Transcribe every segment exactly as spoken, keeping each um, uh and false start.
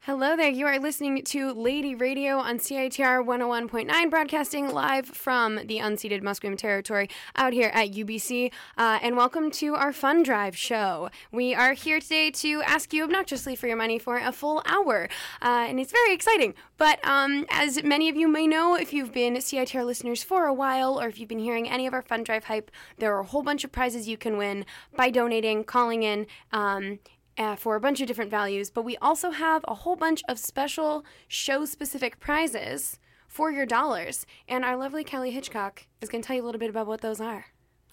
Hello there. You are listening to Lady Radio on C I T R one oh one point nine, broadcasting live from the unceded Musqueam territory out here at U B C. Uh, and welcome to our Fun Drive show. We are here today to ask you obnoxiously for your money for a full hour. Uh, and it's very exciting. But um, as many of you may know, if you've been C I T R listeners for a while, or if you've been hearing any of our Fun Drive hype, there are a whole bunch of prizes you can win by donating, calling in, um, Uh, for a bunch of different values, but we also have a whole bunch of special show-specific prizes for your dollars. And our lovely Kelly Hitchcock is going to tell you a little bit about what those are.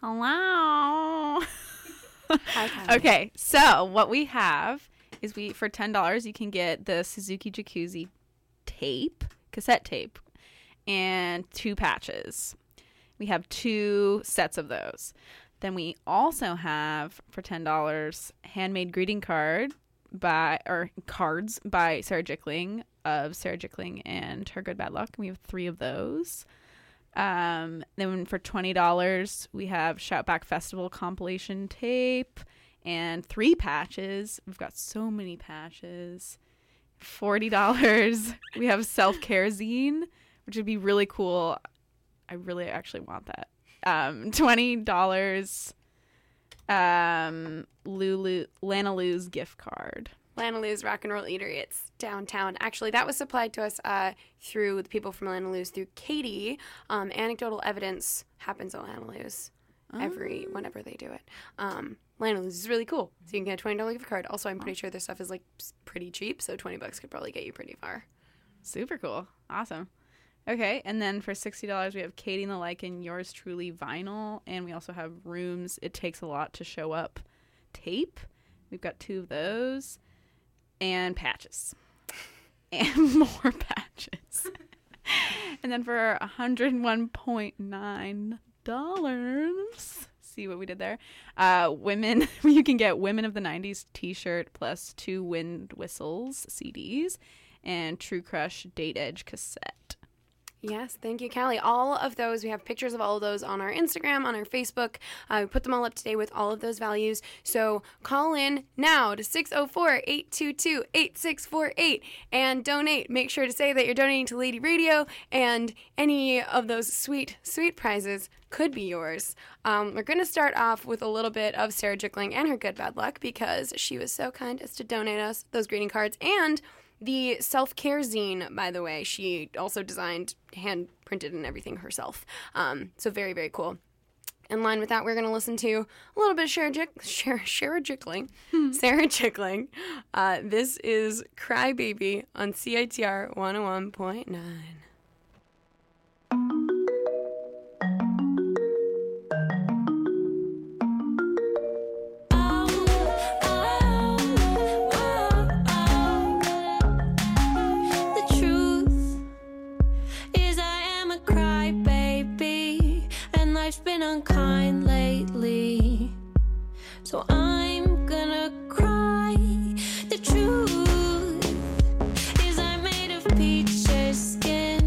Hello. Hi, Kelly. Okay, so what we have is we for ten dollars you can get the Suzuki Jacuzzi tape, cassette tape, and two patches. We have two sets of those. Then we also have, for ten dollars, handmade greeting card by, or cards by Sarah Jickling of Sarah Jickling and Her Good Bad Luck. We have three of those. Um, then for twenty dollars, we have Shoutback Festival compilation tape and three patches. We've got so many patches. forty dollars, we have Self-Care Zine, which would be really cool. I really actually want that. Um, twenty dollars, um, Lulu, Lana Lou's gift card. Lana Lou's Rock and Roll Eatery. It's downtown. Actually, that was supplied to us uh, through the people from Lana Lou's, through Katie. Um, anecdotal evidence happens at Lana Lou's every, oh. whenever they do it. Um, Lana Lou's is really cool. So you can get a twenty dollars gift card. Also, I'm pretty sure their stuff is like pretty cheap, so twenty bucks could probably get you pretty far. Super cool. Awesome. Okay, and then for sixty dollars, we have Katie and the Like and Yours Truly vinyl, and we also have Rooms It Takes a Lot to Show Up tape. We've got two of those, and patches, and more patches. And then for one hundred one point nine dollars, see what we did there, uh, women, you can get Women of the nineties t-shirt plus two Wind Whistles C Ds, and True Crush Date Edge cassette. Yes, thank you, Callie. All of those, we have pictures of all of those on our Instagram, on our Facebook. Uh, we put them all up today with all of those values. So call in now to six oh four, eight two two, eight six four eight and donate. Make sure to say that you're donating to Lady Radio, and any of those sweet, sweet prizes could be yours. Um, we're going to start off with a little bit of Sarah Jickling and Her Good Bad Luck, because she was so kind as to donate us those greeting cards and the Self-Care Zine, by the way. She also designed, hand-printed, and everything herself. Um, so very, very cool. In line with that, we're going to listen to a little bit of Sarah, Jick- Sarah, Sarah Jickling. Sarah Jickling. Uh, this is Cry Baby on C I T R one oh one point nine. Life's been unkind lately, so I'm gonna cry. The truth is I'm made of peaches skin,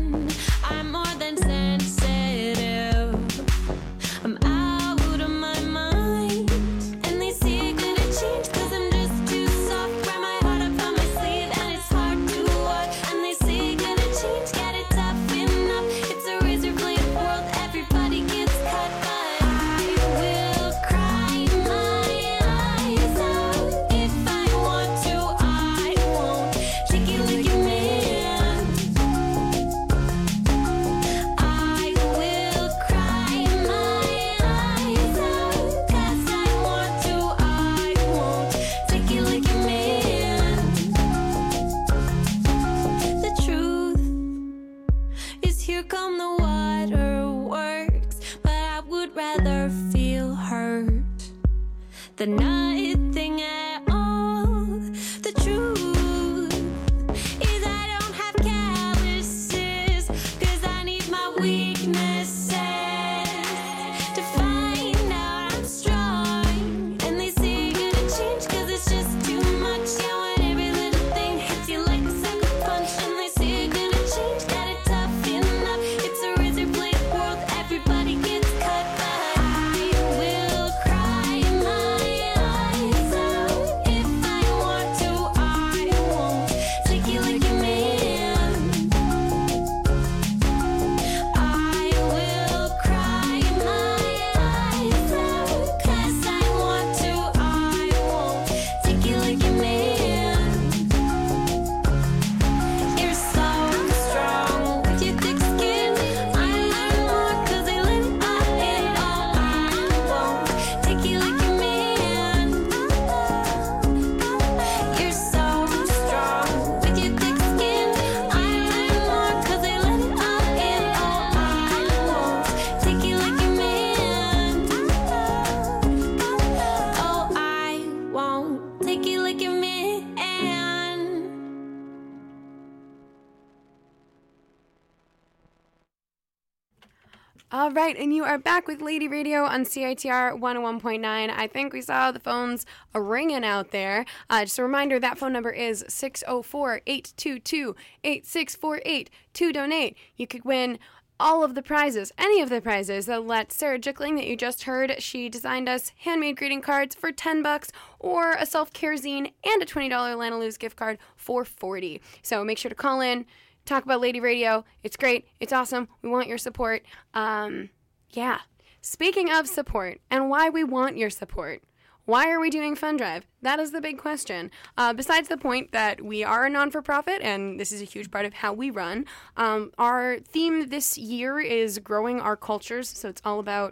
All right, and you are back with Lady Radio on C I T R one oh one point nine. I think we saw the phones a ringing out there. Uh, just a reminder, that phone number is six oh four, eight two two, eight six four eight to donate. You could win all of the prizes, any of the prizes that let Sarah Jickling that you just heard. She designed us handmade greeting cards for ten bucks, or a self-care zine and a twenty dollars Lana Lou's gift card for forty. So make sure to call in. Talk about Lady Radio. It's great. It's awesome. We want your support. Um, yeah. Speaking of support and why we want your support, why are we doing Fund Drive? That is the big question. Uh, besides the point that we are a non-for-profit, and this is a huge part of how we run, um, our theme this year is growing our cultures. So it's all about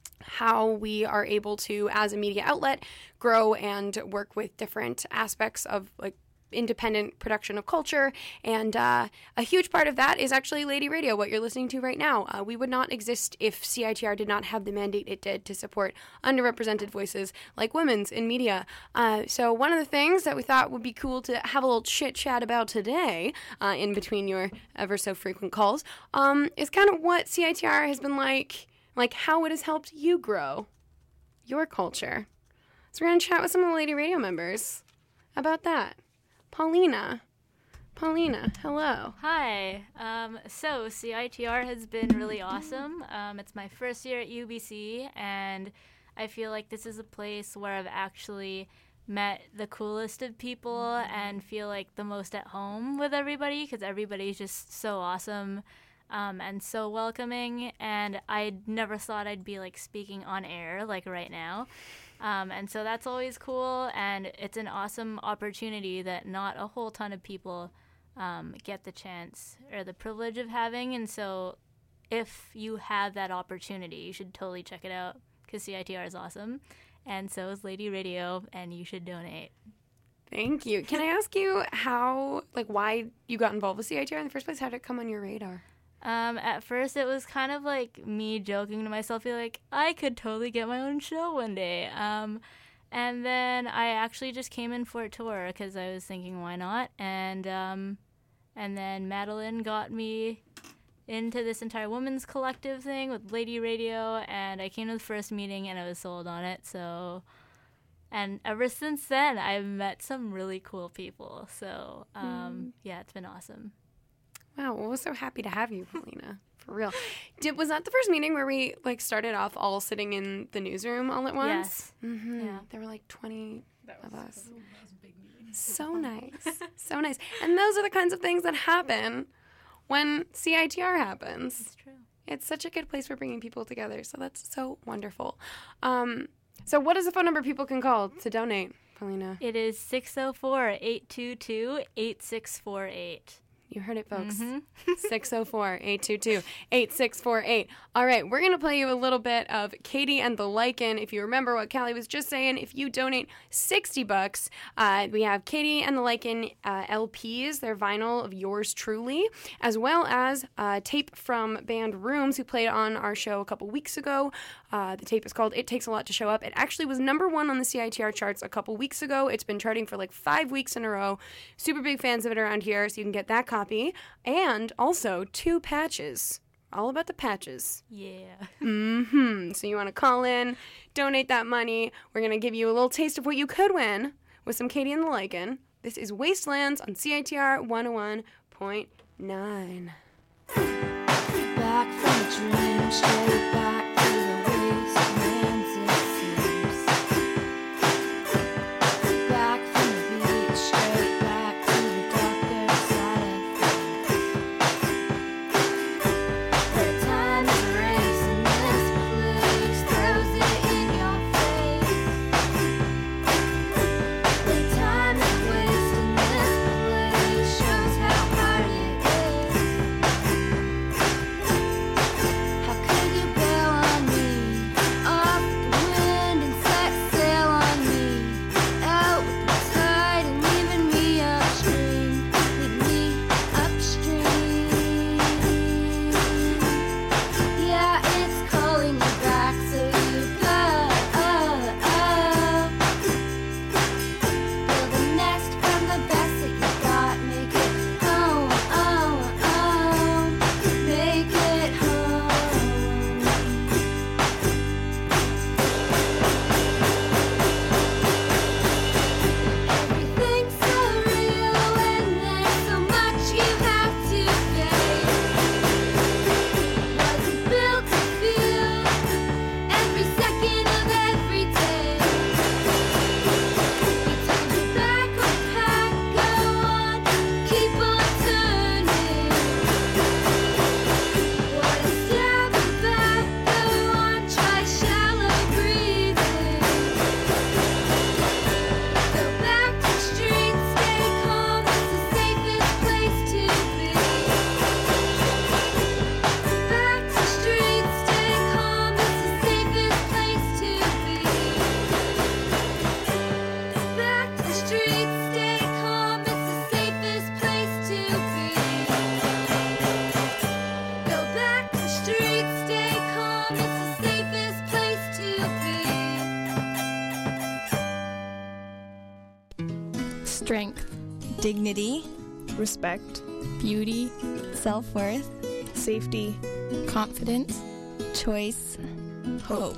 how we are able to, as a media outlet, grow and work with different aspects of, like, independent production of culture, and uh, a huge part of that is actually Lady Radio, what you're listening to right now. Uh, we would not exist if C I T R did not have the mandate it did to support underrepresented voices like women's in media. Uh, so one of the things that we thought would be cool to have a little chit chat about today, uh, in between your ever so frequent calls, um, is kind of what C I T R has been like, like how it has helped you grow your culture. So we're going to chat with some of the Lady Radio members about that. Paulina. Paulina, hello. Hi. Um, so C I T R has been really awesome. Um, it's my first year at U B C, and I feel like this is a place where I've actually met the coolest of people and feel like the most at home with everybody, because everybody's just so awesome um, and so welcoming. And I never thought I'd be like speaking on air like right now. Um, and so that's always cool, and it's an awesome opportunity that not a whole ton of people um, get the chance or the privilege of having. And so if you have that opportunity, you should totally check it out, because C I T R is awesome, and so is Lady Radio, and you should donate. Thank you. Can I ask you how, like, why you got involved with C I T R in the first place? How did it come on your radar? Um, at first, it was kind of like me joking to myself, feel like I could totally get my own show one day. Um, and then I actually just came in for a tour because I was thinking, why not? And um, and then Madeline got me into this entire women's collective thing with Lady Radio, and I came to the first meeting and I was sold on it. So, and ever since then, I've met some really cool people. So, um, mm. yeah, it's been awesome. Wow, well, we're so happy to have you, Paulina. For real. Did was that the first meeting where we like started off all sitting in the newsroom all at once? Yes. Mm-hmm. Yeah. There were like twenty that was, of us. That was a big meeting. So nice. So nice. And those are the kinds of things that happen when C I T R happens. It's true. It's such a good place for bringing people together. So that's so wonderful. Um, so what is the phone number people can call to donate, Paulina? It is six oh four, eight two two, eight six four eight. You heard it, folks. Mm-hmm. six oh four, eight two two, eight six four eight. All right, we're going to play you a little bit of Katie and the Lichen. If you remember what Callie was just saying, if you donate sixty bucks, uh, we have Katie and the Lichen uh, L Ps, their vinyl of Yours Truly, as well as uh, tape from band Rooms, who played on our show a couple weeks ago. Uh, the tape is called It Takes a Lot to Show Up. It actually was number one on the C I T R charts a couple weeks ago. It's been charting for like five weeks in a row. Super big fans of it around here, so you can get that copy. And also two patches. All about the patches. Yeah. Mm-hmm. So you want to call in, donate that money. We're going to give you a little taste of what you could win with some Katie and the Lichen. This is Wastelands on C I T R one oh one point nine. Back from a dream, straight back to the wastelands it seems. Back from the beach, straight back to the darker side of things. Where time is racing, this place throws it in your face. Where time is wasting, this place shows how hard it is. How could you bail strength, dignity, respect, beauty, self-worth, safety, confidence, choice, hope.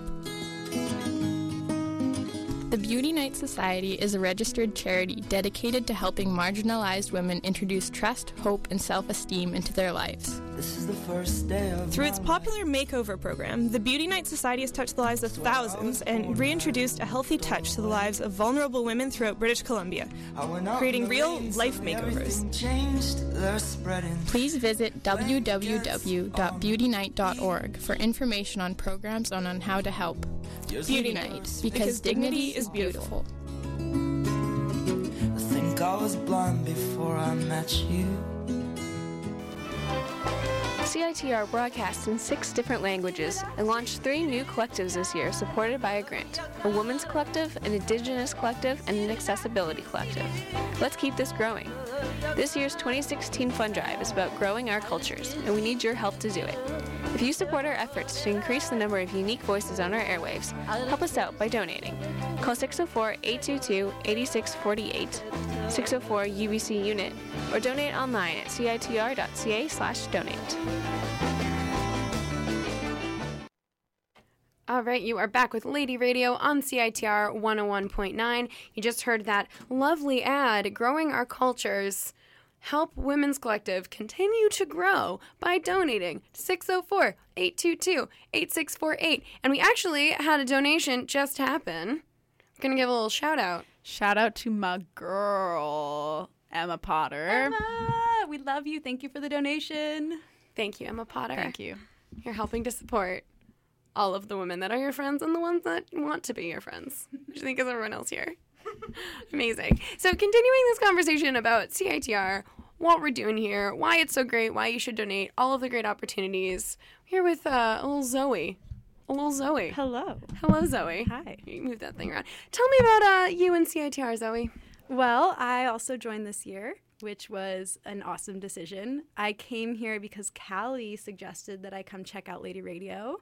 The Beauty Night Society is a registered charity dedicated to helping marginalized women introduce trust, hope, and self-esteem into their lives. This is the first day of Through its popular makeover program, the Beauty Night Society has touched the lives of thousands and reintroduced a healthy touch to the lives of vulnerable women throughout British Columbia, creating real life makeovers. Please visit w w w dot beauty night dot org for information on programs and on how to help. Beauty Night, because, because dignity is beautiful. I think I was blind before I met you. C I T R broadcasts in six different languages and launched three new collectives this year supported by a grant: a women's collective, an indigenous collective, and an accessibility collective. Let's keep this growing. This year's twenty sixteen Fund Drive is about growing our cultures, and we need your help to do it. If you support our efforts to increase the number of unique voices on our airwaves, help us out by donating. Call six oh four, eight two two, eight six four eight, six oh four U B C unit, or donate online at c i t r dot c a slash donate. All right, you are back with Lady Radio on C I T R one oh one point nine. You just heard that lovely ad, Growing Our Cultures. Help Women's Collective continue to grow by donating to six oh four, eight two two, eight six four eight. And we actually had a donation just happen. I'm going to give a little shout out. Shout out to my girl, Emma Potter. Emma, we love you. Thank you for the donation. Thank you, Emma Potter. Thank you. You're helping to support all of the women that are your friends and the ones that want to be your friends, which I think is everyone else here. Amazing. So continuing this conversation about C I T R, what we're doing here, why it's so great, why you should donate, all of the great opportunities. We're here with uh, a little Zoe. A little Zoe. Hello. Hello, Zoe. Hi. You move that thing around. Tell me about uh, you and C I T R, Zoe. Well, I also joined this year, which was an awesome decision. I came here because Callie suggested that I come check out Lady Radio.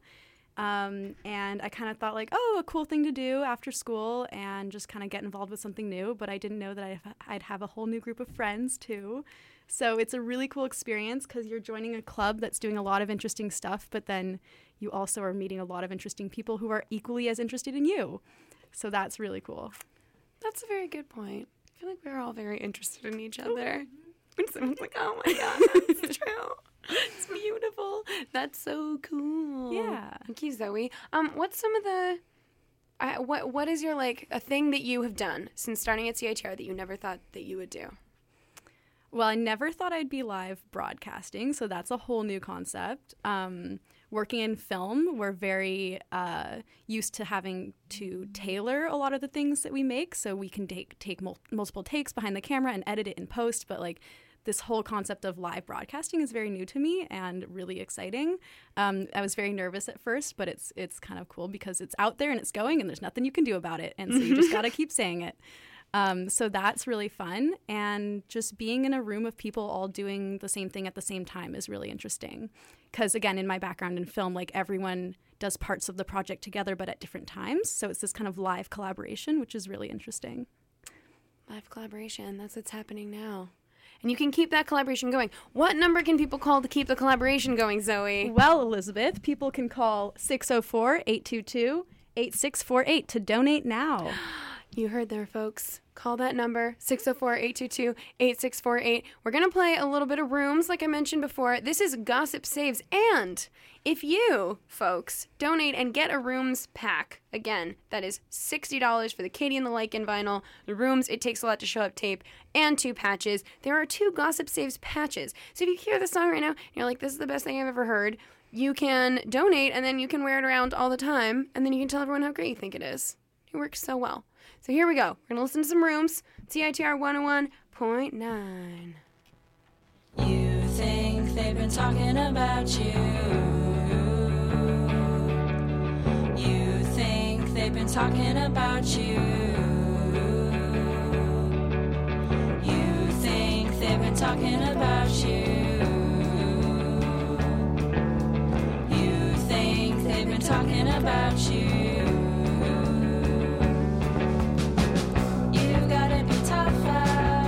Um, and I kind of thought like, oh, a cool thing to do after school and just kind of get involved with something new. But I didn't know that I'd, I'd have a whole new group of friends too. So it's a really cool experience because you're joining a club that's doing a lot of interesting stuff, but then you also are meeting a lot of interesting people who are equally as interested in you. So that's really cool. That's a very good point. I feel like we're all very interested in each other. When someone's like, oh my God, that's true. It's beautiful. That's so cool. Yeah. Thank you, Zoe. Um, what's some of the, uh, what what is your, like, a thing that you have done since starting at C I T R that you never thought that you would do? Well, I never thought I'd be live broadcasting, so that's a whole new concept. Um, working in film, we're very uh, used to having to tailor a lot of the things that we make, so we can take take mul- multiple takes behind the camera and edit it in post, but, like, this whole concept of live broadcasting is very new to me and really exciting. Um, I was very nervous at first, but it's it's kind of cool because it's out there and it's going and there's nothing you can do about it. And so you just got to keep saying it. Um, so that's really fun. And just being in a room of people all doing the same thing at the same time is really interesting. Because, again, in my background in film, like, everyone does parts of the project together but at different times. So it's this kind of live collaboration, which is really interesting. Live collaboration. That's what's happening now. And you can keep that collaboration going. What number can people call to keep the collaboration going, Zoe? Well, Elizabeth, people can call six oh four, eight two two, eight six four eight to donate now. You heard there, folks. Call that number, six oh four, eight two two, eight six four eight. We're going to play a little bit of Rooms, like I mentioned before. This is Gossip Saves. And if you, folks, donate and get a Rooms pack, again, that is sixty dollars for the Katie and the Lycan vinyl, the Rooms, It Takes a Lot to Show Up tape, and two patches. There are two Gossip Saves patches. So if you hear the song right now, and you're like, this is the best thing I've ever heard, you can donate, and then you can wear it around all the time, and then you can tell everyone how great you think it is. It works so well. So here we go. We're going to listen to some Rooms. C I T R one oh one point nine. You think they've been talking about you. You think they've been talking about you. You think they've been talking about you. You think they've been talking about you. Gotta be tougher.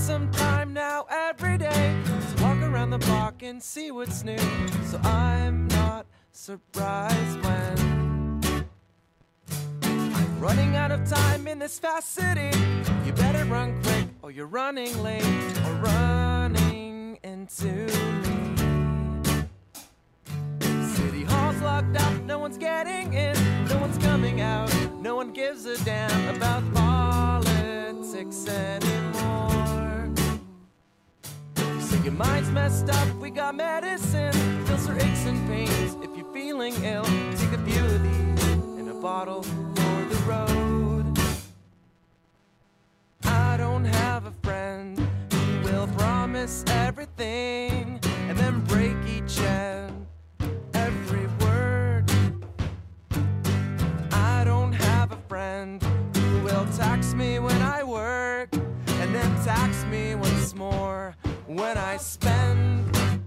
some time now every day to walk around the block and see what's new. So I'm not surprised when I'm running out of time in this fast city. You better run quick or you're running late or running into me. City Hall's locked up, no one's getting in, no one's coming out, no one gives a damn about politics anymore. So your mind's messed up, we got medicine, pills for aches and pains. If you're feeling ill, take a few of these in a bottle for the road. I don't have a friend who will promise everything and then break each and every word. I don't have a friend who will tax me when I work and then tax me once more when I spend.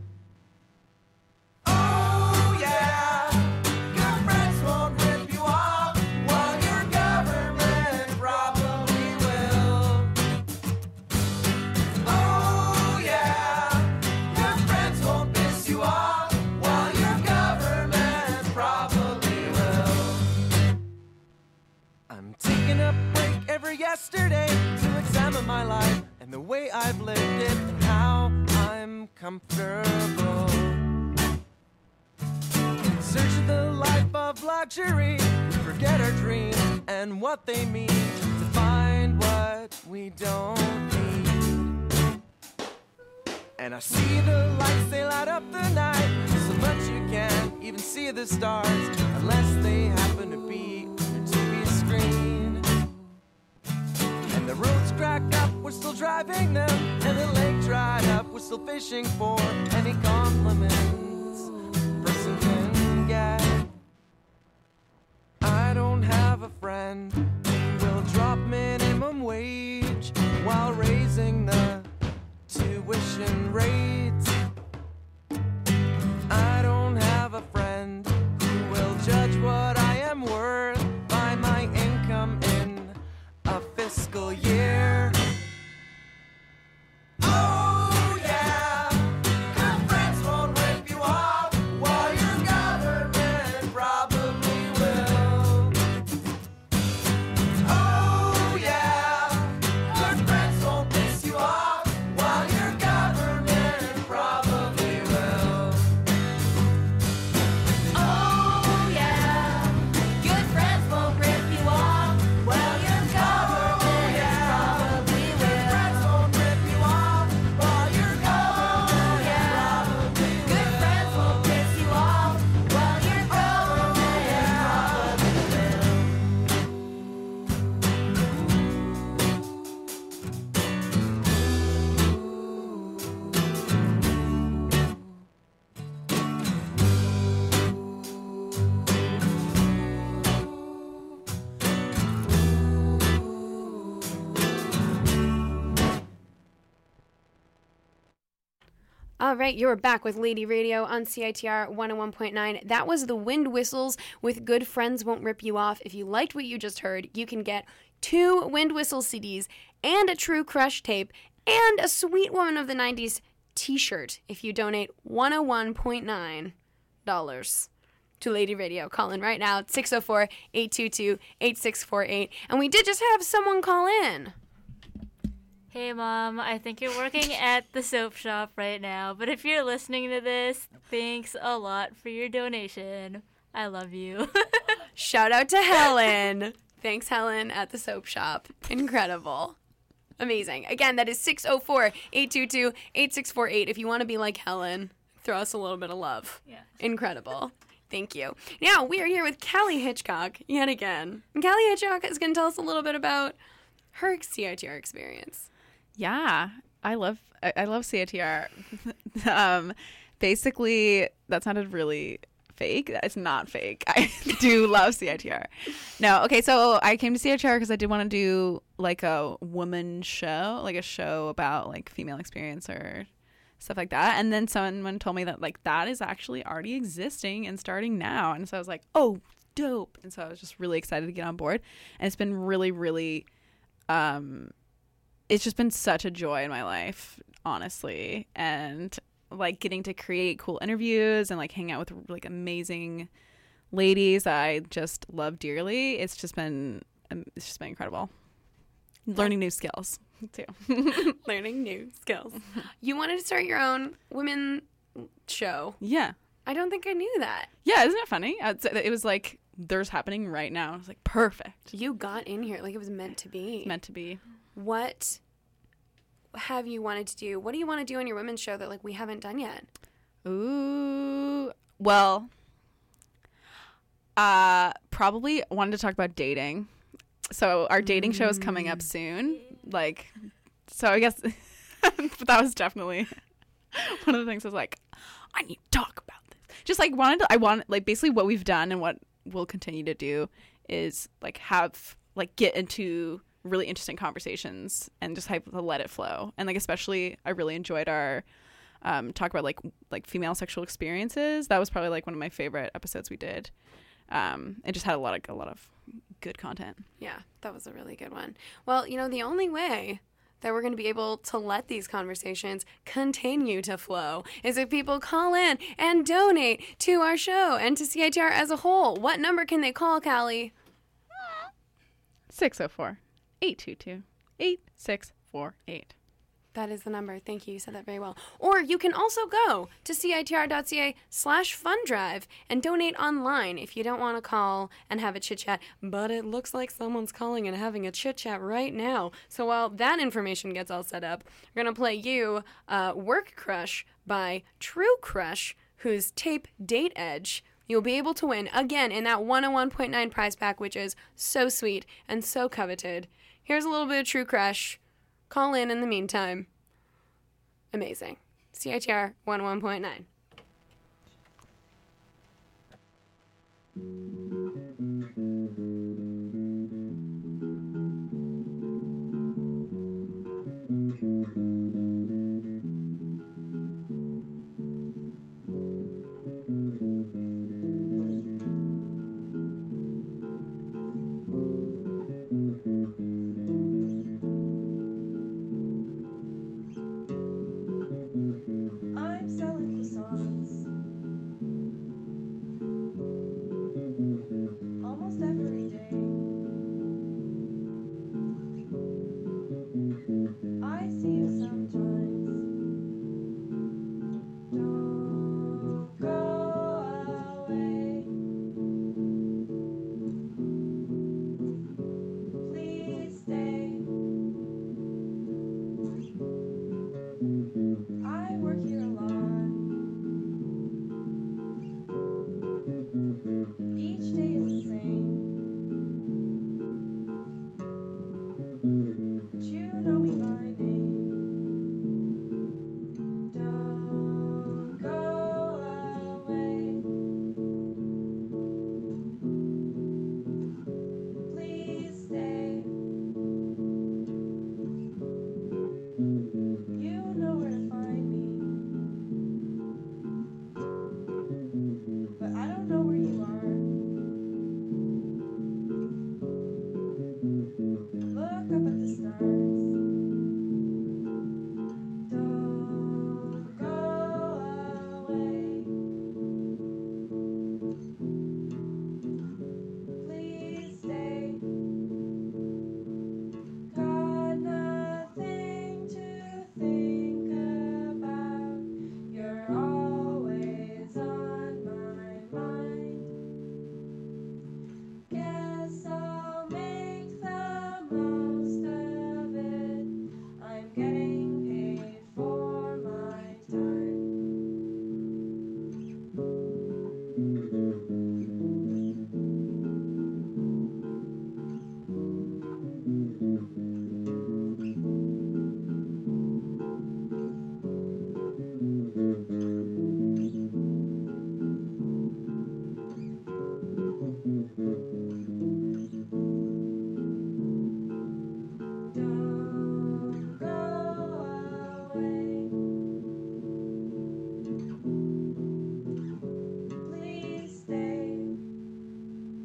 Oh yeah, your friends won't rip you off while your government probably will. Oh yeah, your friends won't piss you off while your government probably will. I'm taking a break every yesterday to examine my life and the way I've lived it and how I'm comfortable. In search of the life of luxury, we forget our dreams and what they mean to find what we don't need. And I see the lights, they light up the night so much you can't even see the stars unless they happen to be on your T V screen. And the roads crack up, we're still driving them, and the lake dried up, we're still fishing for any compliments a person can get. I don't have a friend who will drop minimum wage while raising the tuition rates. I don't have a friend who will judge what I am worth by my income in a fiscal year. Oh yeah, good friends won't rip you off while your government probably will. Oh yeah, good friends won't piss you off while your government probably will. Oh yeah, good friends won't rip you off while your government probably will. Good friends won't rip you off while your government probably will. Good friends won't piss you off while your government probably will. All right, you're back with Lady Radio on C I T R one oh one point nine. That was the Wind Whistles with Good Friends Won't Rip You Off. If you liked what you just heard, you can get two Wind Whistle C Ds and a True Crush tape and a Sweet Woman of the nineties t-shirt if you donate one oh one point nine dollars to Lady Radio. Call in right now at six oh four, eight two two, eight six four eight. And we did just have someone call in. Hey, Mom, I think you're working at the soap shop right now, but if you're listening to this, thanks a lot for your donation. I love you. Shout out to Helen. Thanks, Helen, at the soap shop. Incredible. Amazing. Again, that is six oh four, eight two two, eight six four eight. If you want to be like Helen, throw us a little bit of love. Yeah. Incredible. Thank you. Now, we are here with Callie Hitchcock yet again. And Callie Hitchcock is going to tell us a little bit about her C I T R experience. Yeah, I love I, I love C I T R. um, basically, that sounded really fake. It's not fake. I do love C I T R. No, okay, so I came to C I T R because I did want to do like a woman show, like a show about like female experience or stuff like that. And then someone told me that like that is actually already existing and starting now. And so I was like, oh, dope. And so I was just really excited to get on board. And it's been really, really um it's just been such a joy in my life, honestly. And like getting to create cool interviews and like hang out with like amazing ladies that I just love dearly. It's just been it's just been incredible. Learning new skills too. Learning new skills. You wanted to start your own women show. Yeah. I don't think I knew that. Yeah, isn't it funny? It was like there's happening right now. I was like, perfect. You got in here like it was meant to be. It's meant to be. What have you wanted to do? What do you want to do on your women's show that like we haven't done yet? Ooh, well, uh, probably wanted to talk about dating. So our dating mm. show is coming up soon. Like, so I guess that was definitely one of the things I was like, I need to talk about this. Just like wanted to, I want like basically what we've done and what we'll continue to do is like have like get into really interesting conversations and just have to let it flow. And like especially I really enjoyed our um talk about like like female sexual experiences. That was probably like one of my favorite episodes we did. Um it just had a lot of a lot of good content. Yeah, that was a really good one. Well, you know, the only way that we're going to be able to let these conversations continue to flow is if people call in and donate to our show and to C I T R as a whole. What number can they call, Callie? six oh four, eight two two, eight six four eight. That is the number. Thank you. You said that very well. Or you can also go to citr.ca slash fundrive and donate online if you don't want to call and have a chit-chat. But it looks like someone's calling and having a chit-chat right now. So while that information gets all set up, we're going to play you uh, Work Crush by True Crush, whose tape Date Edge you'll be able to win, again, in that one oh one point nine prize pack, which is so sweet and so coveted. Here's a little bit of True Crush. Call in in the meantime. Amazing. C I T R one oh one point nine.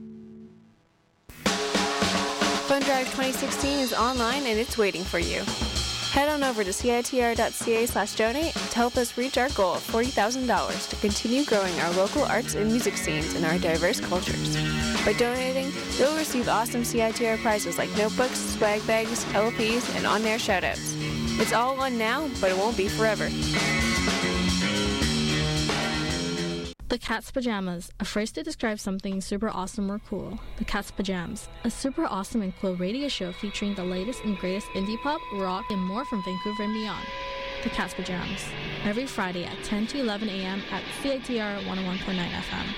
Fun Drive twenty sixteen is online and it's waiting for you. Head on over to citr.ca slash donate to help us reach our goal of forty thousand dollars to continue growing our local arts and music scenes in our diverse cultures. By donating, you'll receive awesome C I T R prizes like notebooks, swag bags, L Ps, and on-air shoutouts. It's all on now, but it won't be forever. The Cat's Pajamas, a phrase to describe something super awesome or cool. The Cat's Pajamas, a super awesome and cool radio show featuring the latest and greatest indie pop, rock, and more from Vancouver and beyond. The Cat's Pajamas, every Friday at ten to eleven a.m. at C I T R one oh one point nine F M.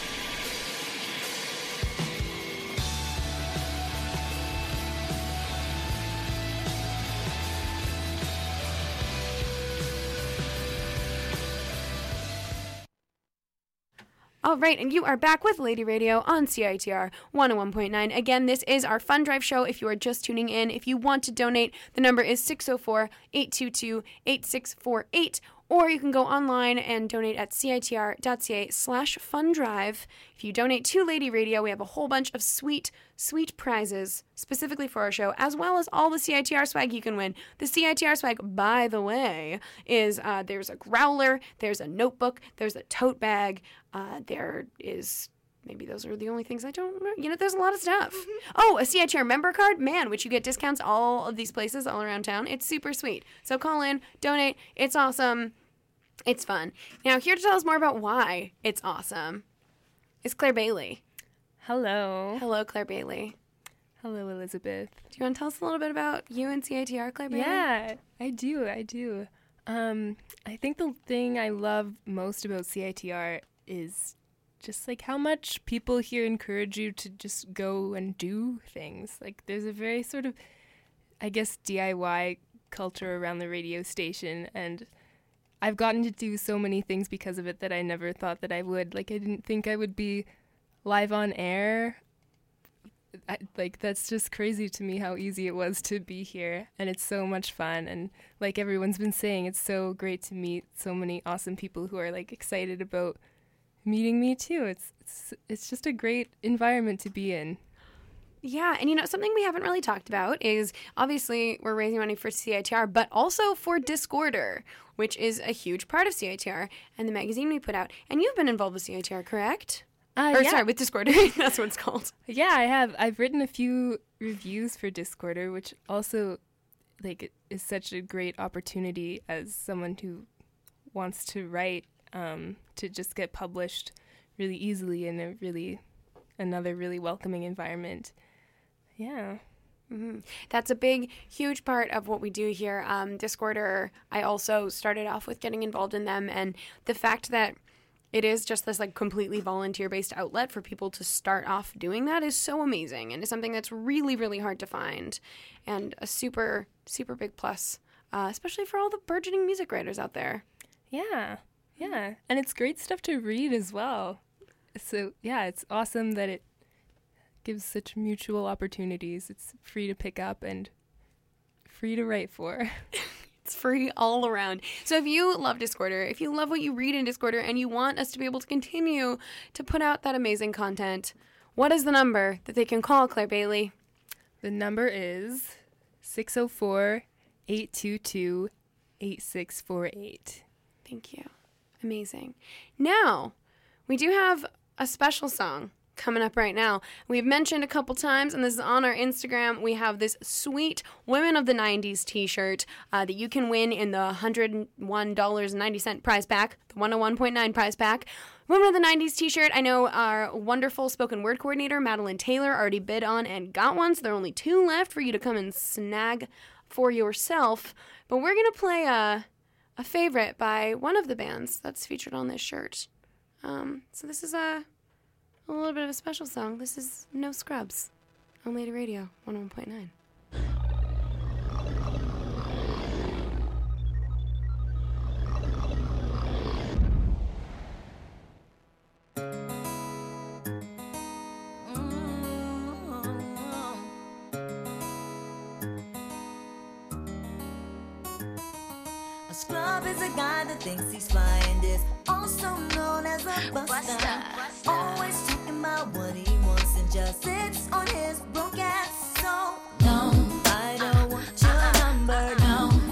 All right, and you are back with Lady Radio on C I T R one oh one point nine. Again, this is our Fund Drive show. If you are just tuning in, if you want to donate, the number is six oh four, eight two two, eight six four eight, or you can go online and donate at citr.ca slash funddrive. If you donate to Lady Radio, we have a whole bunch of sweet, sweet prizes specifically for our show, as well as all the C I T R swag you can win. The C I T R swag, by the way, is uh, there's a growler, there's a notebook, there's a tote bag, uh, there is... Maybe those are the only things I don't remember. You know, there's a lot of stuff. Oh, a C I T R member card, man, which you get discounts all of these places all around town. It's super sweet. So call in, donate. It's awesome. It's fun. Now, here to tell us more about why it's awesome is Claire Bailey. Hello. Hello, Claire Bailey. Hello, Elizabeth. Do you want to tell us a little bit about you and C I T R, Claire Bailey? Yeah, I do. I do. Um, I think the thing I love most about C I T R is just like how much people here encourage you to just go and do things. Like there's a very sort of, I guess, D I Y culture around the radio station, and I've gotten to do so many things because of it that I never thought that I would. Like I didn't think I would be live on air. I, like that's just crazy to me how easy it was to be here, and it's so much fun. And like everyone's been saying, it's so great to meet so many awesome people who are like excited about meeting me too. It's it's it's just a great environment to be in. Yeah, and you know, something we haven't really talked about is obviously we're raising money for C I T R, but also for Discorder, which is a huge part of C I T R and the magazine we put out. And you've been involved with C I T R, correct? Uh, or yeah. sorry, with Discorder. That's what it's called. Yeah, I have. I've written a few reviews for Discorder, which also like is such a great opportunity as someone who wants to write um, to just get published really easily in a really another really welcoming environment. Yeah. Mm-hmm. That's a big, huge part of what we do here. Um, Discorder, I also started off with getting involved in them, and the fact that it is just this like completely volunteer-based outlet for people to start off doing that is so amazing, and is something that's really, really hard to find, and a super, super big plus, uh, especially for all the burgeoning music writers out there. Yeah, yeah, and it's great stuff to read as well. So yeah, it's awesome that it gives such mutual opportunities. It's free to pick up and free to write for. It's free all around. So if you love Discorder, if you love what you read in Discorder, and you want us to be able to continue to put out that amazing content, what is the number that they can call, Claire Bailey? The number is six oh four, eight two two, eight six four eight. Thank you. Amazing. Now, we do have a special song coming up right now. We've mentioned a couple times, and this is on our Instagram, we have this sweet Women of the nineties t-shirt uh, that you can win in the one hundred one dollars and ninety cents prize pack, the one oh one point nine prize pack. Women of the nineties t-shirt, I know our wonderful spoken word coordinator, Madeline Taylor, already bid on and got one, so there are only two left for you to come and snag for yourself. But we're going to play a, a favorite by one of the bands that's featured on this shirt. Um, so this is a... A little bit of a special song. This is No Scrubs on Lady Radio one oh one point nine. A scrub is a guy that thinks he's fly and is also known as a buster. buster. Always talking about what he wants and just sits on his broke ass. So no, I don't want your number. No,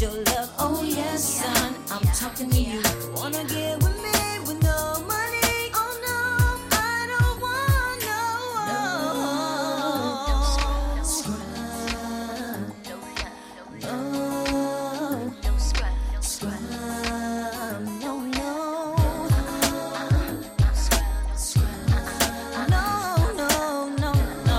your love. Oh yes, son, I'm talking to you. Wanna get with me with no money? Oh no, I don't want no. No scrub. No, no scrub. Scrub. No, no. Scrub. No, no, no, no.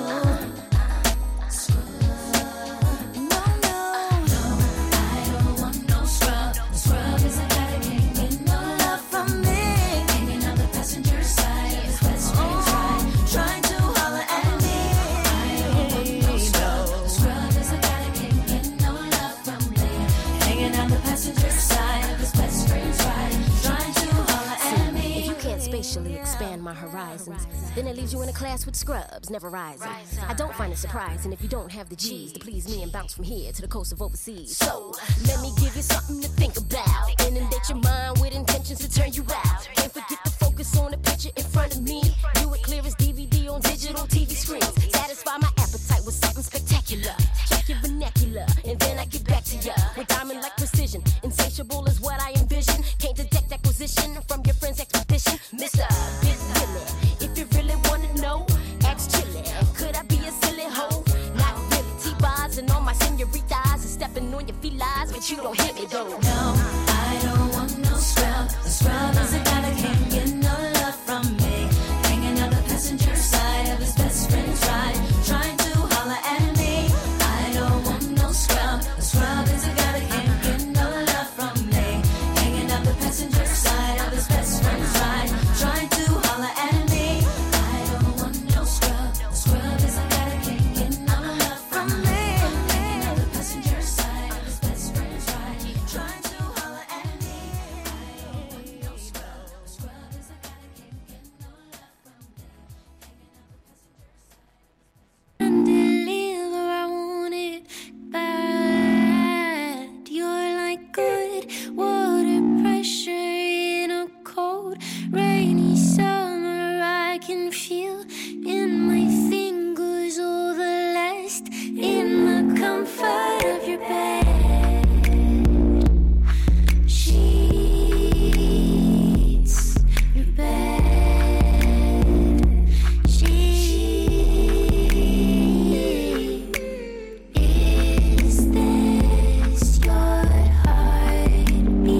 Scrub. No, no. No, I don't want no scrub. Scrub is a guy that can't get no love from me. Hanging on the passenger side of his best friend's ride, trying to holler at me. I don't want no scrub. Scrub is a guy that can't get no love from me. Hanging on the passenger side of his best friend's ride, trying to holler at me. If you can't spatially expand my horizons, then it leaves you in a class with scrubs, never rising. I don't find it surprising if you don't have the G's to please me and bounce from here to the coast of overseas. So, let me give you something to think about. Inundate your mind with intentions to turn you out. Can't forget to focus on the picture in front of me. Do it clear as D V D on digital T V screens. Satisfy my appetite with something spectacular. Check your vernacular, and then I get back to ya with diamond-like precision. Insatiable is what I envision. Can't detect acquisition from your friend's expedition. Mister Big Willie, if you really wanna know, ask Chili. Could I be a silly hoe? Not really. T-bars and all my senoritas and stepping on your felines, but you don't hit me though. No, I don't want no scrub. A scrub is a guy that can't get no love from me. Hanging on the passenger side of his best friend's ride, trying to holler at me. I don't want no scrub. A scrub is a guy that can't get no love from me. Hanging on the passenger side of his best friend's ride, trying to holler at me. I don't want no scrub. A scrub is a guy that can't get no love from me. Hanging on the passenger side of his best friend's ride, trying to holler at me. I don't want no scrub. A scrub is a guy that can't get no love from me. And deliver, I want it bad. You're like good water pressure in a cold, rainy summer. I can feel in my fingers all the lust in the comfort of your bed. Sheets, your bed. Sheets. Is this your heartbeat?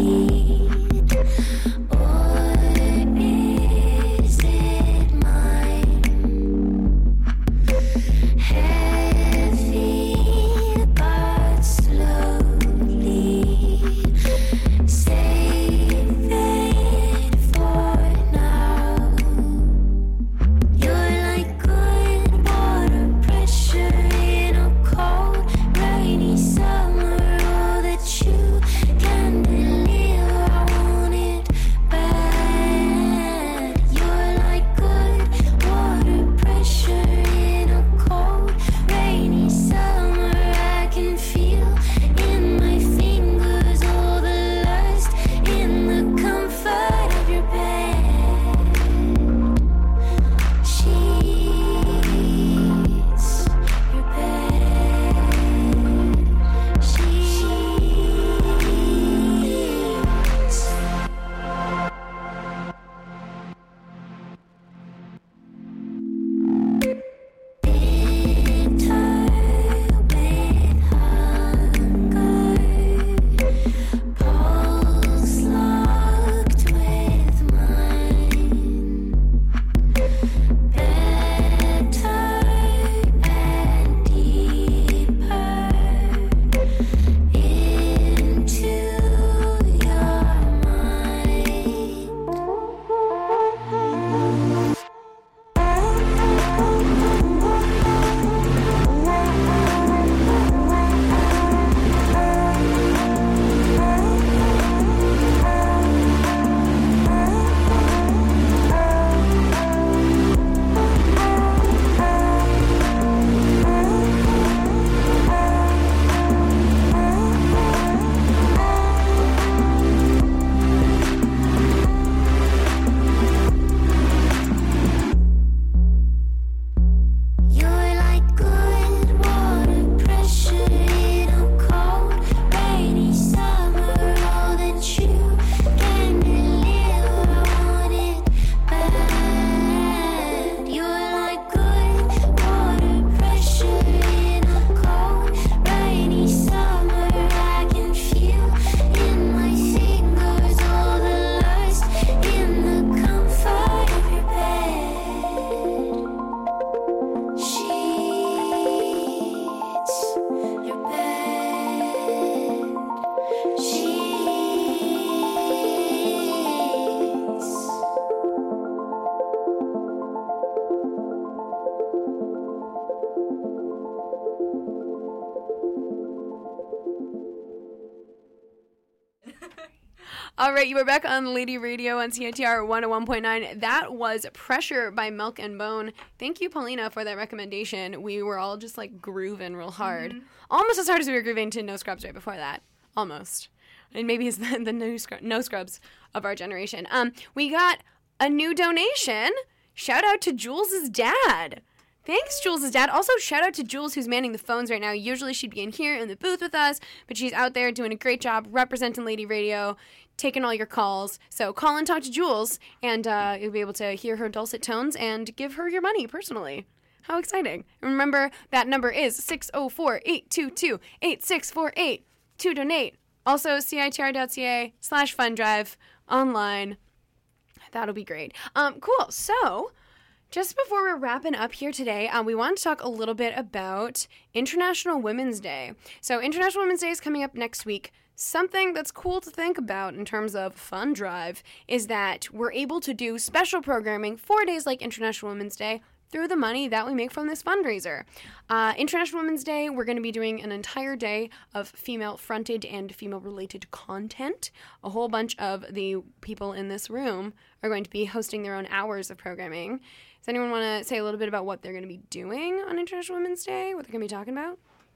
All right, you were back on Lady Radio on C I T R one oh one point nine. That was Pressure by Milk and Bone. Thank you, Paulina, for that recommendation. We were all just like grooving real hard. Mm-hmm. Almost as hard as we were grooving to No Scrubs right before that. Almost. And maybe it's the, the no, scrub, no Scrubs of our generation. Um, we got a new donation. Shout out to Jules' dad. Thanks, Jules' dad. Also, shout out to Jules, who's manning the phones right now. Usually she'd be in here in the booth with us, but she's out there doing a great job representing Lady Radio, taking all your calls. So call and talk to Jules, and uh, you'll be able to hear her dulcet tones and give her your money personally. How exciting. Remember, that number is six oh four, eight two two, eight six four eight to donate. Also, citr.ca slash fund drive online. That'll be great. Um, cool. So, just before we're wrapping up here today, um, we want to talk a little bit about International Women's Day. So, International Women's Day is coming up next week. Something that's cool to think about in terms of fund drive is that we're able to do special programming for days like International Women's Day through the money that we make from this fundraiser. Uh, International Women's Day, we're going to be doing an entire day of female-fronted and female-related content. A whole bunch of the people in this room are going to be hosting their own hours of programming. Does anyone want to say a little bit about what they're going to be doing on International Women's Day, what they're going to be talking about?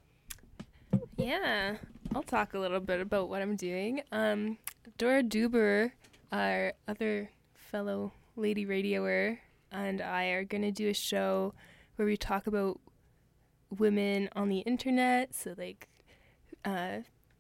Yeah, I'll talk a little bit about what I'm doing. Um, Dora Duber, our other fellow Lady Radioer, and I are going to do a show where we talk about women on the internet, so like uh,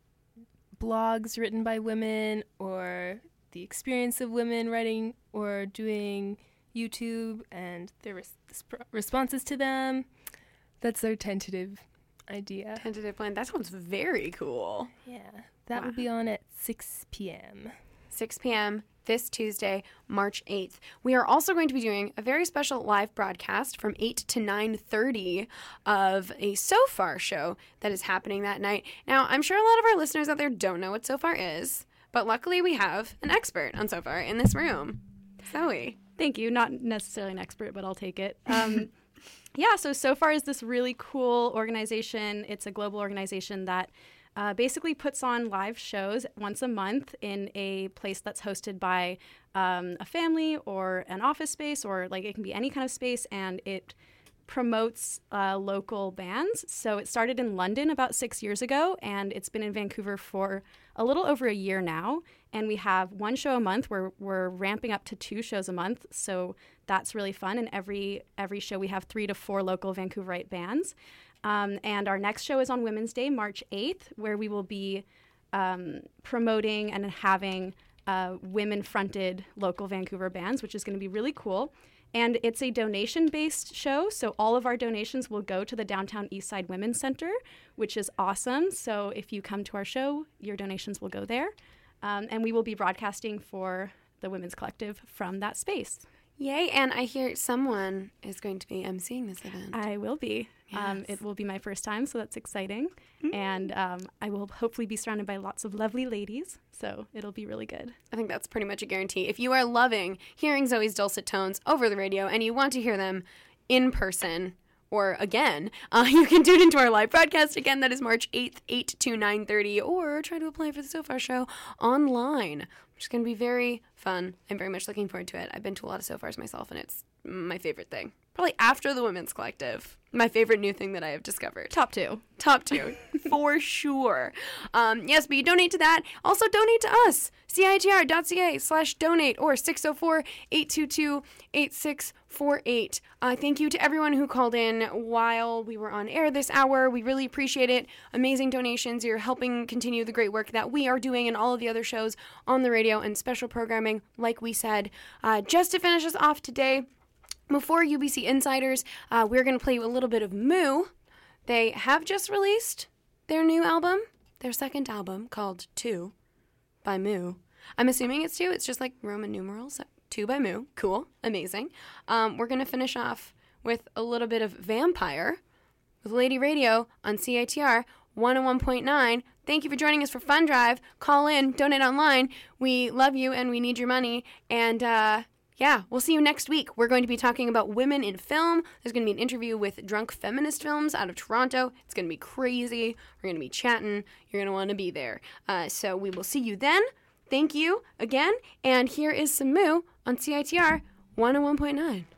blogs written by women or the experience of women writing or doing YouTube and their res- responses to them. That's our tentative idea. Tentative plan. That sounds very cool. Yeah. That wow. will be on at six p.m. six p.m. this Tuesday, March eighth. We are also going to be doing a very special live broadcast from eight to nine thirty of a So Far show that is happening that night. Now, I'm sure a lot of our listeners out there don't know what So Far is, but luckily we have an expert on So Far in this room. Zoe. Thank you. Not necessarily an expert, but I'll take it. Um, yeah, so So Far is this really cool organization. It's a global organization that Uh, basically puts on live shows once a month in a place that's hosted by um, a family or an office space, or like it can be any kind of space, and it promotes uh, local bands. So it started in London about six years ago, and it's been in Vancouver for a little over a year now. And we have one show a month. We're we're ramping up to two shows a month, so that's really fun. And every every show we have three to four local Vancouverite bands. Um, and our next show is on Women's Day, March eighth, where we will be um, promoting and having uh, women-fronted local Vancouver bands, which is going to be really cool. And it's a donation-based show, so all of our donations will go to the Downtown Eastside Women's Center, which is awesome. So if you come to our show, your donations will go there. Um, and we will be broadcasting for the Women's Collective from that space. Yay, and I hear someone is going to be emceeing this event. I will be. Yes. Um, it will be my first time, so that's exciting. Mm-hmm. And um, I will hopefully be surrounded by lots of lovely ladies, so it'll be really good. I think that's pretty much a guarantee. If you are loving hearing Zoe's dulcet tones over the radio and you want to hear them in person or again, uh, you can tune into our live broadcast. Again, that is March eighth, eight to nine thirty, or try to apply for the So Far show online, which is going to be very fun. I'm very much looking forward to it. I've been to a lot of So Fars myself, and it's my favorite thing. Probably after the Women's Collective, my favorite new thing that I have discovered. Top two. Top two, for sure. Um, yes, but you donate to that. Also donate to us. citr.ca slash donate or six oh four, eight two two, eight six four eight. Uh, thank you to everyone who called in while we were on air this hour. We really appreciate it. Amazing donations. You're helping continue the great work that we are doing and all of the other shows on the radio and special programming, like we said. Uh, just to finish us off today, before U B C Insiders, uh, we're going to play you a little bit of Moo. They have just released their new album, their second album, called Two by Moo. I'm assuming it's two. It's just like Roman numerals. Two by Moo. Cool. Amazing. Um, we're going to finish off with a little bit of Vampire with Lady Radio on C I T R one oh one point nine. Thank you for joining us for Fun Drive. Call in, donate online. We love you and we need your money. And, uh... yeah, we'll see you next week. We're going to be talking about women in film. There's going to be an interview with Drunk Feminist Films out of Toronto. It's going to be crazy. We're going to be chatting. You're going to want to be there. Uh, so we will see you then. thank you again. And here is some Moo on C I T R one oh one point nine.